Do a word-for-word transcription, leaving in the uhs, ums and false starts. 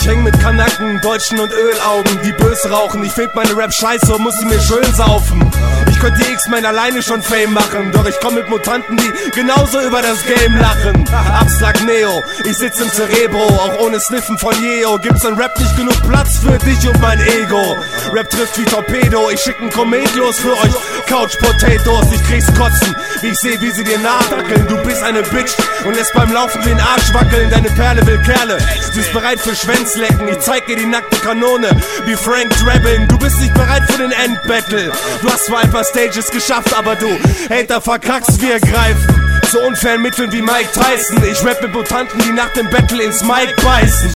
Ich häng mit Kanaken, Deutschen und Ölaugen, die bös rauchen. Ich find meine Rap scheiße und muss sie mir schön saufen. Ich könnte X-Men alleine schon Fame machen, doch ich komm mit Mutanten, die genauso über das Game lachen. Abstrakt Neo, ich sitz im Cerebro, auch ohne Sniffen von Yeo. Gibt's in Rap nicht genug Platz für dich und mein Ego? Rap trifft wie Torpedo, ich schick 'n Komet los für euch Couch Potatoes. Ich krieg's kotzen, wie ich seh, wie sie dir nachdackeln. Du bist eine Bitch und lässt beim Laufen den Arsch wackeln. Deine Perle will Kerle, sie ist bereit für Schwänzlecken. Ich zeig dir die nackte Kanone, wie Frank Drabin. Du bist nicht bereit für den Endbattle. Du hast zwar ein paar Stages geschafft, aber du Hater verkackst, wir greifen zu unfairen Mitteln wie Mike Tyson. Ich rap mit Mutanten, die nach dem Battle ins Mic beißen.